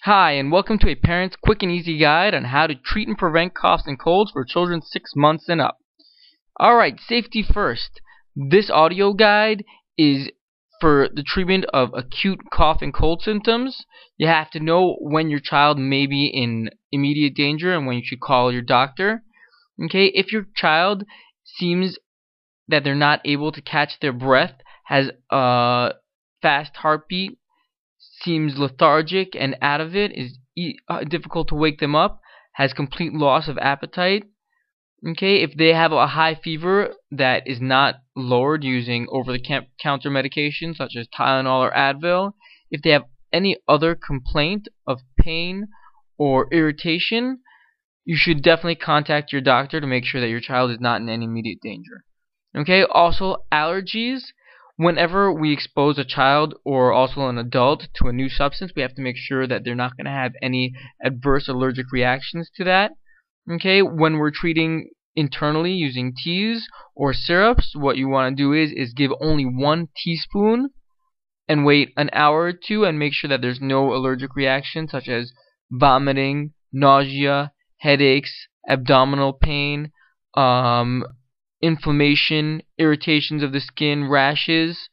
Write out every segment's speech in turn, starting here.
Hi, and welcome to a parent's quick and easy guide on how to treat and prevent coughs and colds for children 6 months and up. Alright, safety first. This audio guide is for the treatment of acute cough and cold symptoms. You have to know when your child may be in immediate danger and when you should call your doctor. Okay, if your child seems that they're not able to catch their breath, has a fast heartbeat, seems lethargic and out of it, is difficult to wake them up, has complete loss of appetite. Okay, if they have a high fever that is not lowered using over-the-counter medication such as Tylenol or Advil, if they have any other complaint of pain or irritation, you should definitely contact your doctor to make sure that your child is not in any immediate danger. Okay, also allergies. Whenever we expose a child or also an adult to a new substance, we have to make sure that they're not going to have any adverse allergic reactions to that. Okay, when we're treating internally using teas or syrups, what you want to do is give only 1 teaspoon and wait an hour or two and make sure that there's no allergic reaction such as vomiting, nausea, headaches, abdominal pain, inflammation, irritations of the skin, rashes.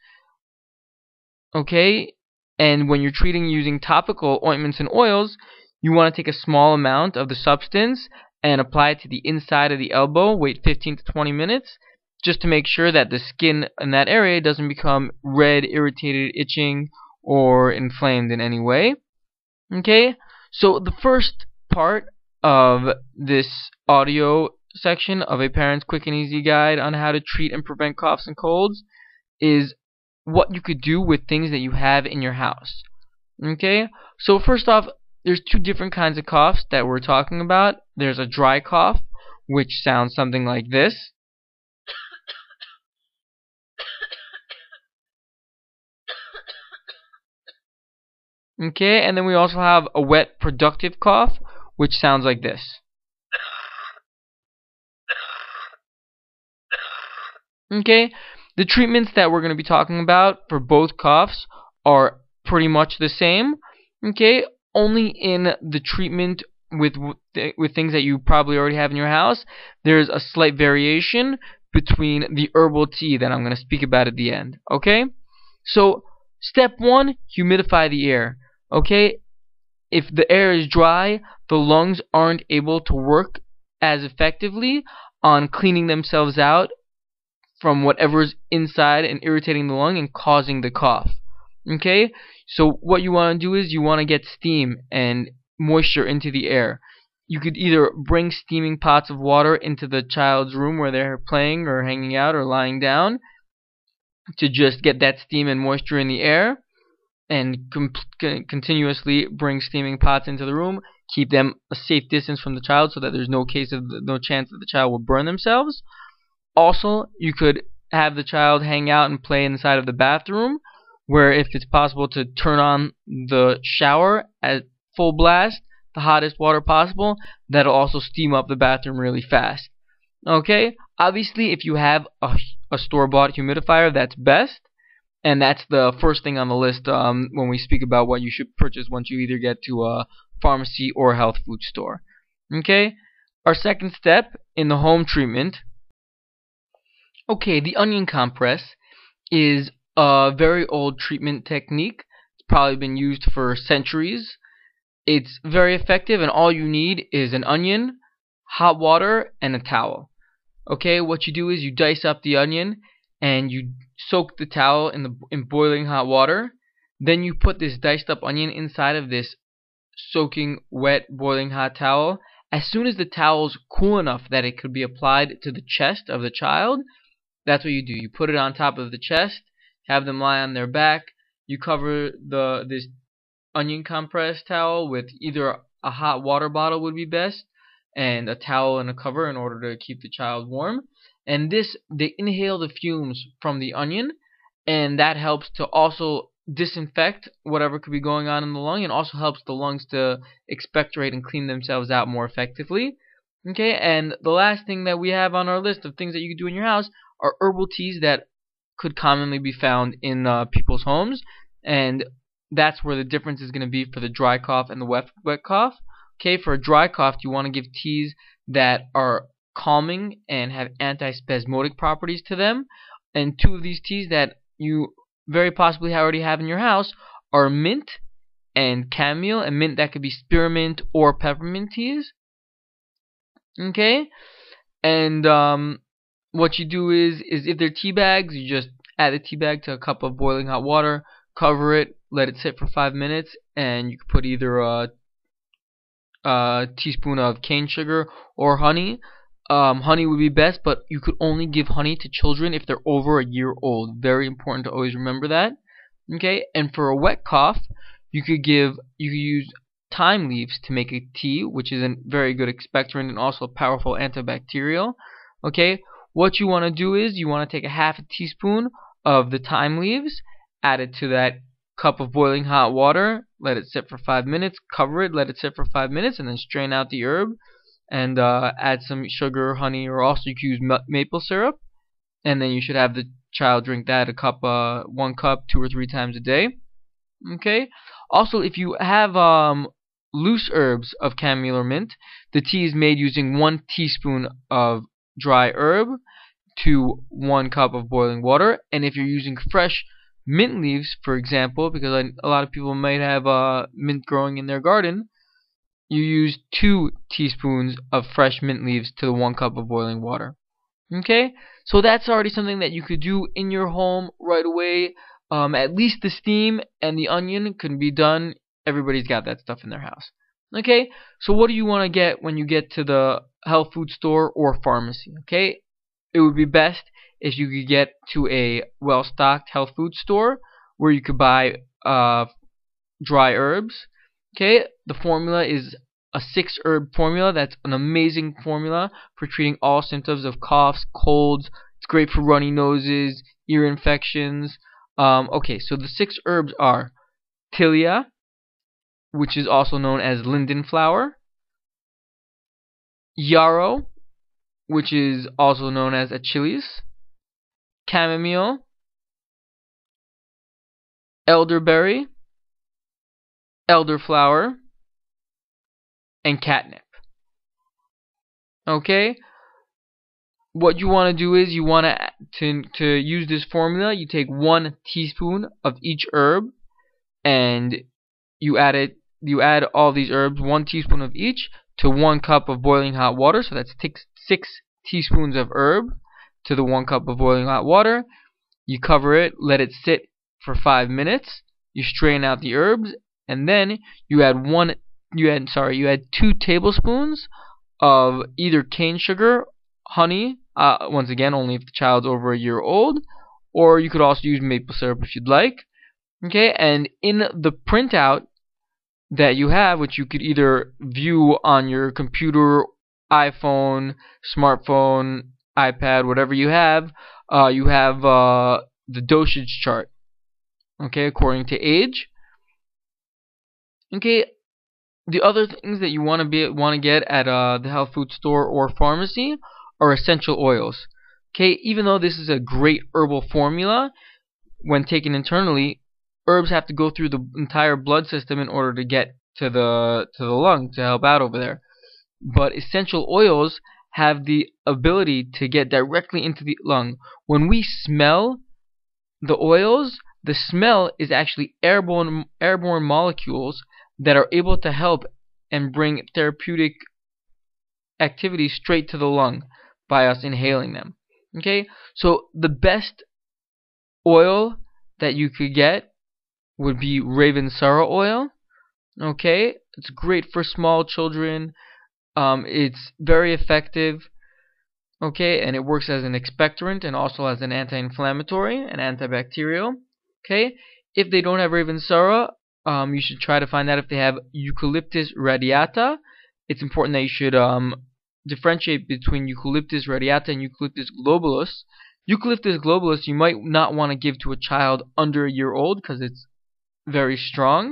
Okay, and when you're treating using topical ointments and oils, you want to take a small amount of the substance and apply it to the inside of the elbow. Wait 15 to 20 minutes just to make sure that the skin in that area doesn't become red, irritated, itching, or inflamed in any way. Okay, so the first part of this audio section of a parent's quick and easy guide on how to treat and prevent coughs and colds is what you could do with things that you have in your house. Okay, so first off, there's 2 different kinds of coughs that we're talking about. There's a dry cough, which sounds something like this. Okay, and then we also have a wet productive cough, which sounds like this. Okay, the treatments that we're going to be talking about for both coughs are pretty much the same. Okay, only in the treatment with things that you probably already have in your house, there's a slight variation between the herbal tea that I'm going to speak about at the end. Okay, so step 1, humidify the air. Okay, if the air is dry, the lungs aren't able to work as effectively on cleaning themselves out from whatever's inside and irritating the lung and causing the cough. Okay, so what you want to do is you want to get steam and moisture into the air. You could either bring steaming pots of water into the child's room where they're playing or hanging out or lying down to just get that steam and moisture in the air, and continuously bring steaming pots into the room. Keep them a safe distance from the child so that there's no chance that the child will burn themselves. Also, you could have the child hang out and play inside of the bathroom, where if it's possible to turn on the shower at full blast, the hottest water possible, that'll also steam up the bathroom really fast. Okay, obviously if you have a store-bought humidifier, that's best, and that's the first thing on the list when we speak about what you should purchase once you either get to a pharmacy or a health food store. Okay, our second step in the home treatment. Okay, the onion compress is a very old treatment technique. It's probably been used for centuries. It's very effective, and all you need is an onion, hot water, and a towel. Okay, what you do is you dice up the onion and you soak the towel in boiling hot water. Then you put this diced up onion inside of this soaking wet boiling hot towel. As soon as the towel's cool enough that it could be applied to the chest of the child, that's what you do. You put it on top of the chest, have them lie on their back. You cover this onion compress towel with either a hot water bottle would be best, and a towel and a cover in order to keep the child warm. And they inhale the fumes from the onion, and that helps to also disinfect whatever could be going on in the lung, and also helps the lungs to expectorate and clean themselves out more effectively. Okay, and the last thing that we have on our list of things that you can do in your house are herbal teas that could commonly be found in people's homes, and that's where the difference is going to be for the dry cough and the wet cough. Okay, for a dry cough, you want to give teas that are calming and have antispasmodic properties to them. And two of these teas that you very possibly already have in your house are mint and chamomile. And mint, that could be spearmint or peppermint teas. Okay, and what you do is if they're tea bags, you just add the tea bag to a cup of boiling hot water, cover it, let it sit for 5 minutes, and you can put either a teaspoon of cane sugar or honey. Honey would be best, but you could only give honey to children if they're over a year old. Very important to always remember that. Okay, and for a wet cough, you could use thyme leaves to make a tea, which is a very good expectorant and also a powerful antibacterial. Okay, what you want to do is you want to take a half a teaspoon of the thyme leaves, add it to that cup of boiling hot water, let it sit for 5 minutes, cover it, let it sit for 5 minutes, and then strain out the herb, and add some sugar, honey, or also you can use maple syrup, and then you should have the child drink that one cup 2 or 3 times a day. Okay. Also, if you have loose herbs of chamomile or mint, the tea is made using 1 teaspoon of dry herb to 1 cup of boiling water. And if you're using fresh mint leaves, for example, because a lot of people might have mint growing in their garden, you use 2 teaspoons of fresh mint leaves to the 1 cup of boiling water. Okay, so that's already something that you could do in your home right away. At least the steam and the onion can be done. Everybody's got that stuff in their house. Okay, so what do you want to get when you get to the health food store or pharmacy? Okay, it would be best if you could get to a well-stocked health food store where you could buy dry herbs. Okay, the formula is a 6-herb formula. That's an amazing formula for treating all symptoms of coughs, colds. It's great for runny noses, ear infections. Okay, so the 6 herbs are tilia, which is also known as linden flower, yarrow, which is also known as achilles, chamomile, elderberry, elderflower, and catnip. Okay, what you want to do is you want to use this formula. You take 1 teaspoon of each herb, and you add all these herbs, 1 teaspoon of each, to 1 cup of boiling hot water. So that's 6 teaspoons of herb to the 1 cup of boiling hot water. You cover it, let it sit for 5 minutes. You strain out the herbs, and then you add 2 tablespoons of either cane sugar, honey, once again only if the child's over a year old, or you could also use maple syrup if you'd like. Okay, and in the printout that you have, which you could either view on your computer, iPhone, smartphone, iPad, whatever you have the dosage chart, okay, according to age. Okay, the other things that you want to get at the health food store or pharmacy are essential oils. Okay, even though this is a great herbal formula, when taken internally, herbs have to go through the entire blood system in order to get to the lung to help out over there. But essential oils have the ability to get directly into the lung. When we smell the oils, the smell is actually airborne molecules that are able to help and bring therapeutic activity straight to the lung by us inhaling them. Okay, so the best oil that you could get would be Ravensara oil. Okay, it's great for small children. It's very effective. Okay, and it works as an expectorant and also as an anti-inflammatory and antibacterial. Okay, if they don't have Ravensara, you should try to find out if they have Eucalyptus radiata. It's important that you should differentiate between Eucalyptus radiata and Eucalyptus globulus. Eucalyptus globulus you might not want to give to a child under a year old because it's very strong.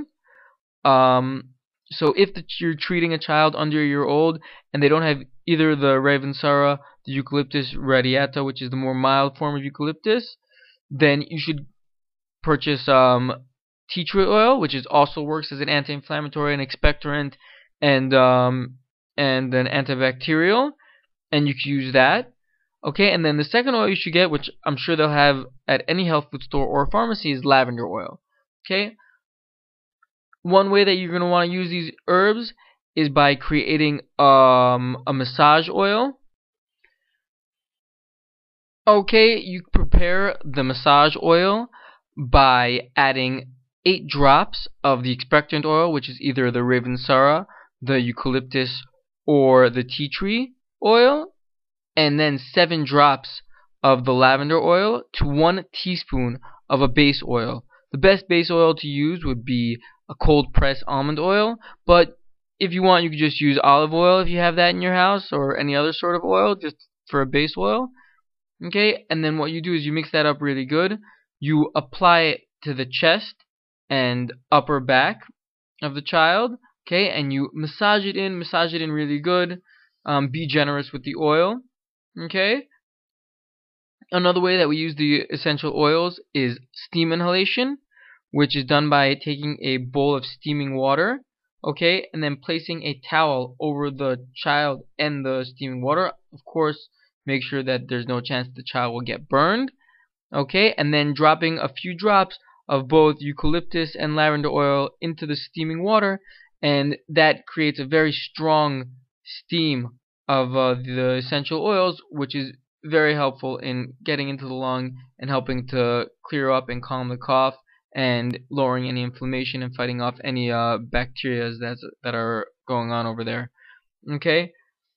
So if you're treating a child under a year old and they don't have either the Ravensara, the Eucalyptus radiata, which is the more mild form of eucalyptus, then you should purchase tea tree oil, which is also works as an anti-inflammatory and expectorant and an antibacterial, and you can use that. Okay, and then the second oil you should get, which I'm sure they'll have at any health food store or pharmacy, is lavender oil. Okay, one way that you're going to want to use these herbs is by creating a massage oil. Okay, you prepare the massage oil by adding 8 drops of the expectorant oil, which is either the Ravensara, the eucalyptus, or the tea tree oil, and then 7 drops of the lavender oil to 1 teaspoon of a base oil. The best base oil to use would be a cold pressed almond oil, but if you want, you could just use olive oil if you have that in your house, or any other sort of oil just for a base oil. Okay, and then what you do is you mix that up really good. You apply it to the chest and upper back of the child. Okay, and you massage it in really good. Be generous with the oil. Okay. Another way that we use the essential oils is steam inhalation, which is done by taking a bowl of steaming water, okay, and then placing a towel over the child and the steaming water. Of course, make sure that there's no chance the child will get burned, okay, and then dropping a few drops of both eucalyptus and lavender oil into the steaming water, and that creates a very strong steam of the essential oils, which is very helpful in getting into the lung and helping to clear up and calm the cough and lowering any inflammation and fighting off any bacteria that are going on over there. Okay,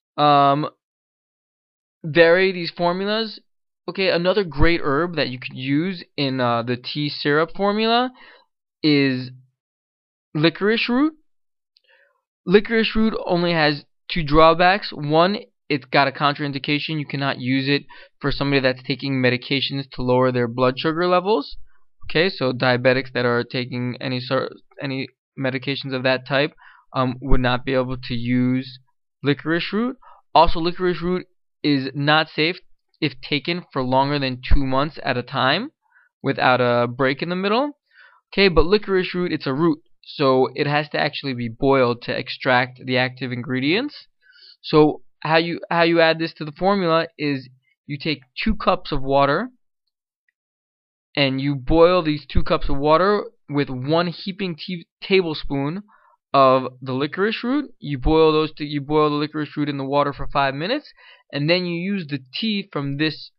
vary these formulas. Okay, another great herb that you could use in the tea syrup formula is licorice root. Licorice root only has 2 drawbacks. One, it's got a contraindication. You cannot use it for somebody that's taking medications to lower their blood sugar levels. Okay, so diabetics that are taking any medications of that type would not be able to use licorice root. Also, licorice root is not safe if taken for longer than 2 months at a time without a break in the middle. Okay, but licorice root, it's a root, so it has to actually be boiled to extract the active ingredients. So how you add this to the formula is you take 2 cups of water and you boil these 2 cups of water with 1 heaping tablespoon of the licorice root. You boil the licorice root in the water for 5 minutes, and then you use the tea from this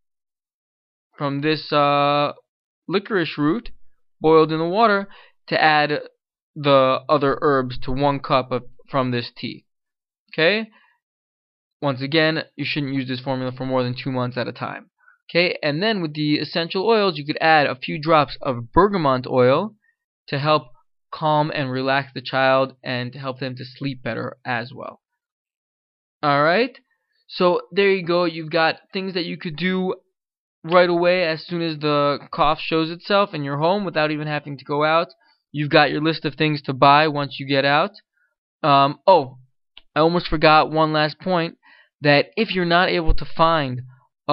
licorice root boiled in the water to add the other herbs to 1 cup from this tea. Okay? Once again, you shouldn't use this formula for more than 2 months at a time. Okay, and then with the essential oils, you could add a few drops of bergamot oil to help calm and relax the child and to help them to sleep better as well. Alright, so there you go. You've got things that you could do right away as soon as the cough shows itself in your home without even having to go out. You've got your list of things to buy once you get out. Oh, I almost forgot one last point, that if you're not able to find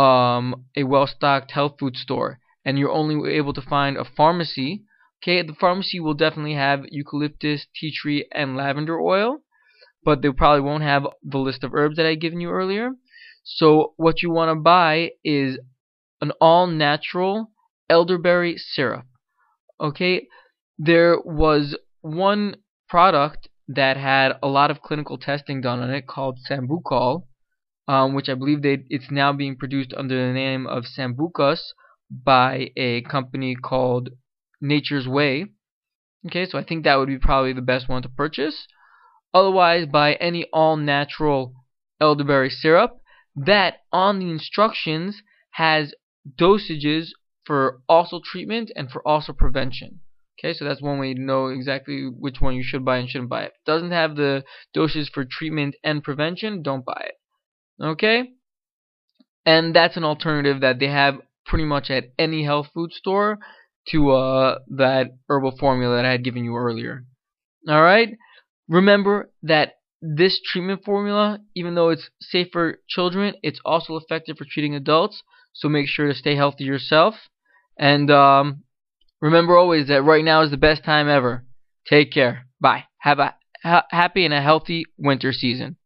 a well-stocked health food store and you're only able to find a pharmacy, okay, the pharmacy will definitely have eucalyptus, tea tree, and lavender oil, but they probably won't have the list of herbs that I given you earlier. So what you want to buy is an all-natural elderberry syrup. Okay, there was one product that had a lot of clinical testing done on it called Sambucol, which I believe it's now being produced under the name of Sambucus by a company called Nature's Way. Okay, so I think that would be probably the best one to purchase. Otherwise, buy any all-natural elderberry syrup that on the instructions has dosages for also treatment and for also prevention. Okay, so that's one way to know exactly which one you should buy and shouldn't buy. If it doesn't have the doses for treatment and prevention, don't buy it. Okay, and that's an alternative that they have pretty much at any health food store to that herbal formula that I had given you earlier. Alright, remember that this treatment formula, even though it's safe for children, it's also effective for treating adults, so make sure to stay healthy yourself. And Remember always that right now is the best time ever. Take care. Bye. Have a happy and a healthy winter season.